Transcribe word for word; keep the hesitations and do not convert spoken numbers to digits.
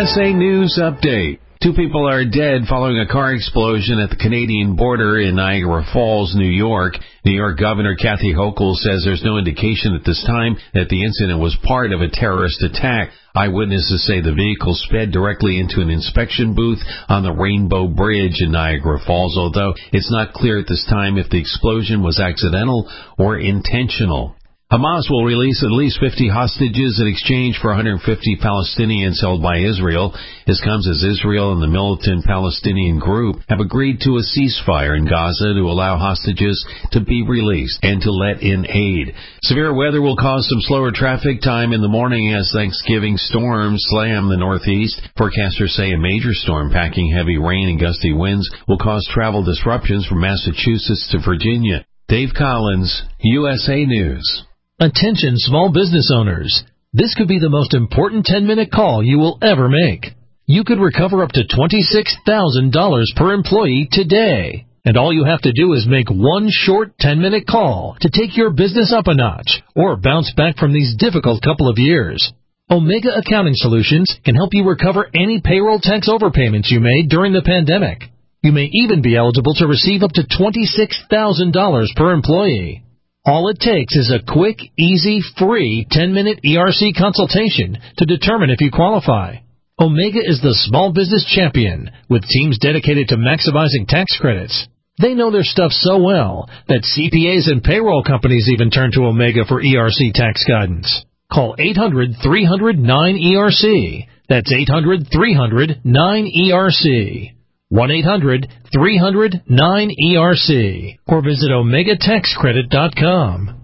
S A News Update. Two people are dead following a car explosion at the Canadian border in Niagara Falls, New York. New York Governor Kathy Hochul says there's no indication at this time that the incident was part of a terrorist attack. Eyewitnesses say the vehicle sped directly into an inspection booth on the Rainbow Bridge in Niagara Falls, although it's not clear at this time if the explosion was accidental or intentional. Hamas will release at least fifty hostages in exchange for one hundred fifty Palestinians held by Israel. This comes as Israel and the militant Palestinian group have agreed to a ceasefire in Gaza to allow hostages to be released and to let in aid. Severe weather will cause some slower traffic time in the morning as Thanksgiving storms slam the Northeast. Forecasters say a major storm packing heavy rain and gusty winds will cause travel disruptions from Massachusetts to Virginia. Dave Collins, U S A News. Attention small business owners. This could be the most important ten-minute call you will ever make. You could recover up to twenty-six thousand dollars per employee today. And all you have to do is make one short ten-minute call to take your business up a notch or bounce back from these difficult couple of years. Omega Accounting Solutions can help you recover any payroll tax overpayments you made during the pandemic. You may even be eligible to receive up to twenty-six thousand dollars per employee. All it takes is a quick, easy, free ten-minute E R C consultation to determine if you qualify. Omega is the small business champion with teams dedicated to maximizing tax credits. They know their stuff so well that C P As and payroll companies even turn to Omega for E R C tax guidance. Call eight hundred, three hundred, nine E R C. That's eight hundred, three hundred, nine E R C. one eight hundred, three hundred, nine E R C or visit omega tax credit dot com.